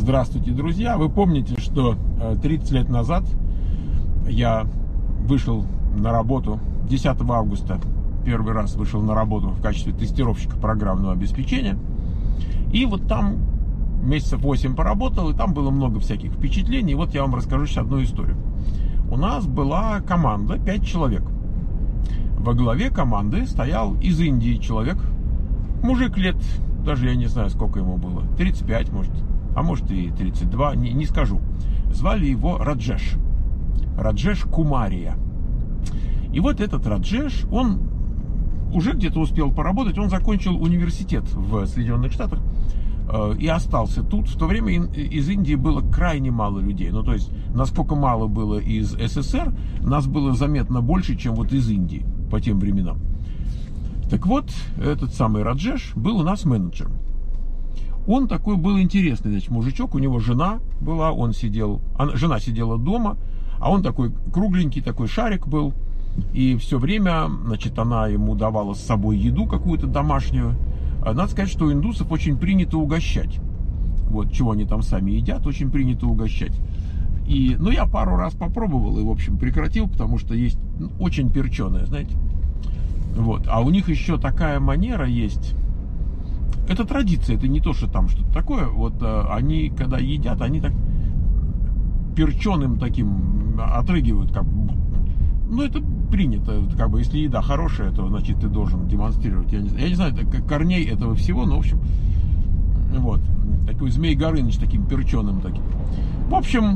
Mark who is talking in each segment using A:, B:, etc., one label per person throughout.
A: Здравствуйте, друзья! Вы помните, что 30 лет назад я вышел на работу 10 августа, первый раз вышел на работу в качестве тестировщика программного обеспечения. И вот там месяцев 8 поработал, и там было много всяких впечатлений. И вот я вам расскажу сейчас одну историю. У нас была команда, 5 человек. Во главе команды стоял из Индии человек, мужик лет, даже я не знаю, сколько ему было, 35, может, а может и 32, не скажу. Звали его Раджеш. Раджеш Кумария. И вот этот Раджеш, он уже где-то успел поработать, он закончил университет в Соединенных Штатах и остался тут. В то время из Индии было крайне мало людей. Ну, то есть, насколько мало было из СССР, нас было заметно больше, чем вот из Индии по тем временам. Так вот, этот самый Раджеш был у нас менеджером. Он такой был интересный, значит, мужичок, у него жена была, жена сидела дома, а он такой кругленький, такой шарик был, и все время, значит, она ему давала с собой еду какую-то домашнюю. Надо сказать, что у индусов очень принято угощать. Вот, чего они там сами едят, очень принято угощать. И, ну, я пару раз попробовал и, в общем, прекратил, потому что есть очень перченое, знаете. Вот, а у них еще такая манера есть. Это традиция, это не то, что там что-то такое. Вот они, когда едят, они так перченым таким отрыгивают, как, ну, это принято, как бы, если еда хорошая, то, значит, ты должен демонстрировать. Я не знаю, корней этого всего, но, в общем, вот, такой Змей Горыныч таким перченым таким. В общем,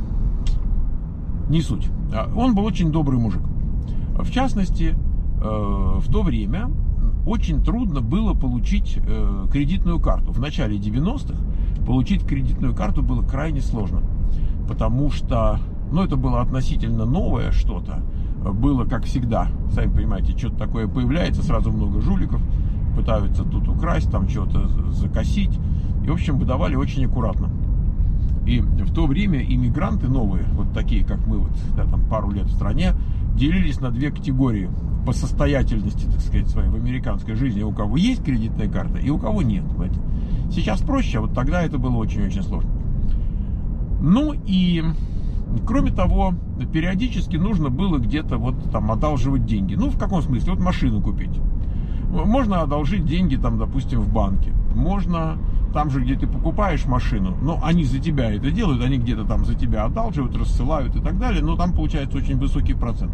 A: не суть. Он был очень добрый мужик. В частности, в то время очень трудно было получить кредитную карту. В начале 90-х получить кредитную карту было крайне сложно, потому что, ну, это было относительно новое что-то. Было, как всегда, сами понимаете, что-то такое появляется, сразу много жуликов, пытаются тут украсть, там что-то закосить. И, в общем, выдавали очень аккуратно. И в то время иммигранты новые, вот такие, как мы, вот, да, там пару лет в стране, делились на две категории по состоятельности, так сказать, своей в американской жизни. У кого есть кредитная карта и у кого нет. Понимаете? Сейчас проще, а вот тогда это было очень-очень сложно. Ну и, кроме того, периодически нужно было где-то вот там одалживать деньги. Ну, в каком смысле? Вот машину купить. Можно одолжить деньги, там, допустим, в банке. Можно там же, где ты покупаешь машину, но они за тебя это делают, они где-то там за тебя одалживают, рассылают и так далее, но там получается очень высокий процент.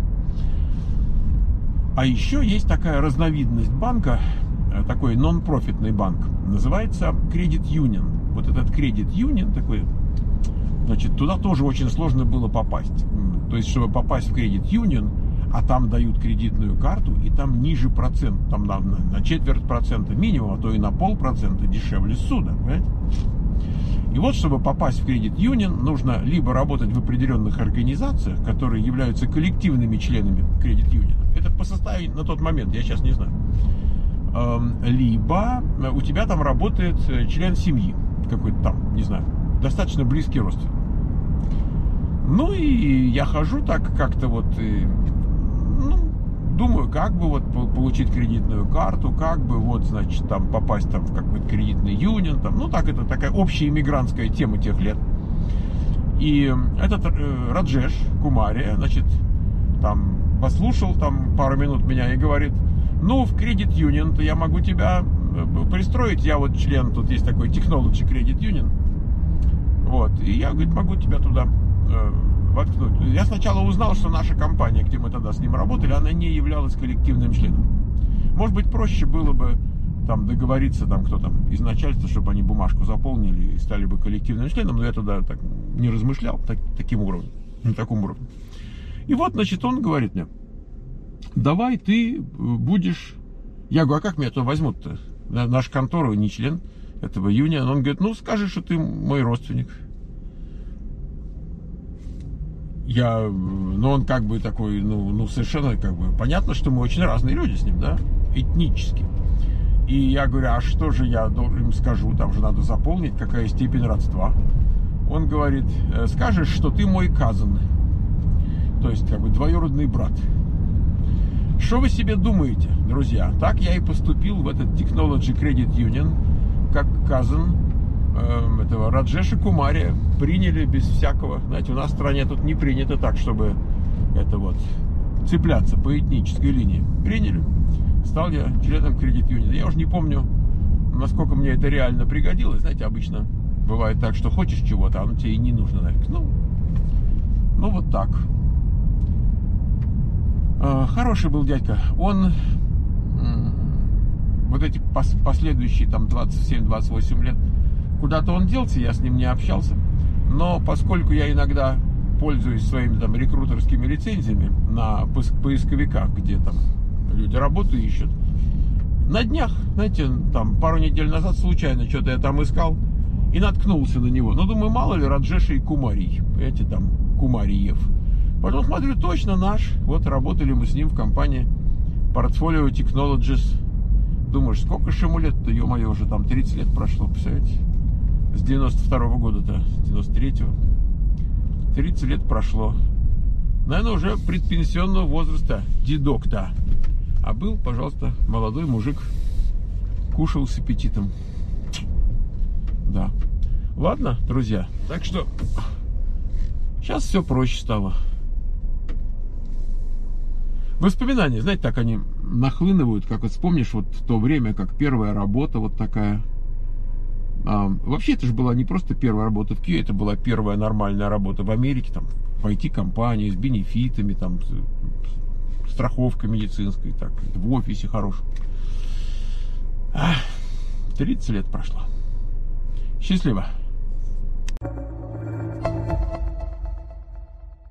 A: А еще есть такая разновидность банка, такой нон-профитный банк, называется Credit Union. Вот этот Credit Union такой, значит, туда тоже очень сложно было попасть. То есть, чтобы попасть в Credit Union, а там дают кредитную карту, и там ниже процент, там на четверть процента минимум, а то и на полпроцента дешевле суда, понимаете? И вот, чтобы попасть в Credit Union, нужно либо работать в определенных организациях, которые являются коллективными членами Credit Union. Это по составу на тот момент, я сейчас не знаю. Либо у тебя там работает член семьи, какой-то там, не знаю, достаточно близкий родственник. Ну и я хожу так как-то вот, думаю, как бы вот получить кредитную карту, как бы вот, значит, там попасть там в какой-то кредитный юнион, там, ну так, это такая общая иммигрантская тема тех лет. И этот Раджеш Кумария, значит, там послушал там пару минут меня и говорит: ну, в Credit Union-то я могу тебя пристроить, я вот член, тут есть такой Technology Credit Union, вот, и я, говорит, могу тебя туда воткнуть. Я сначала узнал, что наша компания, где мы тогда с ним работали, она не являлась коллективным членом. Может быть, проще было бы там договориться, там, кто там из начальства, чтобы они бумажку заполнили и стали бы коллективным членом, но я тогда так не размышлял таким уровнем, на таком уровне. И вот, значит, он говорит мне: давай ты будешь... Я говорю: а как меня туда возьмут-то? Наша контора не член этого юниона. Он говорит: ну, скажи, что ты мой родственник. Ну, он как бы такой, ну, совершенно как бы понятно, что мы очень разные люди с ним, да, этнически. И я говорю: а что же я им скажу? Там же надо заполнить, какая степень родства. Он говорит: скажешь, что ты мой cousin, то есть как бы двоюродный брат. Что вы себе думаете, друзья? Так я и поступил в этот Technology Credit Union, как cousin этого Раджеша Кумари приняли без всякого. Знаете, у нас в стране тут не принято так, чтобы это вот цепляться по этнической линии. Приняли. Стал я членом кредит-юнита. Я уже не помню, насколько мне это реально пригодилось. Знаете, обычно бывает так, что хочешь чего-то, а оно тебе и не нужно. Ну вот так. Хороший был дядька. Он вот эти последующие там 27-28 лет, куда-то он делся, я с ним не общался. Но поскольку я иногда пользуюсь своими там рекрутерскими лицензиями на поисковиках, где там люди работу ищут, на днях, знаете, там пару недель назад случайно что-то я там искал и наткнулся на него. Ну, думаю, мало ли Раджеша и Кумарий, эти там Кумариев. Потом смотрю, точно наш. Вот работали мы с ним в компании Portfolio Technologies. Думаешь, сколько же ему лет-то, ё-моё, уже там 30 лет прошло, представляете? С 92-го года-то, с 93-го. 30 лет прошло. Наверное, уже предпенсионного возраста, дедок-то. А был, пожалуйста, молодой мужик. Кушал с аппетитом. Да. Ладно, друзья. Так что сейчас все проще стало. Воспоминания, знаете, так они нахлынывают, как вот вспомнишь вот то время, как первая работа вот такая. Вообще это же была не просто первая работа в Киеве, это была первая нормальная работа в Америке, там, в IT-компании, с бенефитами, там, страховка медицинская, так, в офисе хорошем. 30 лет прошло. Счастливо.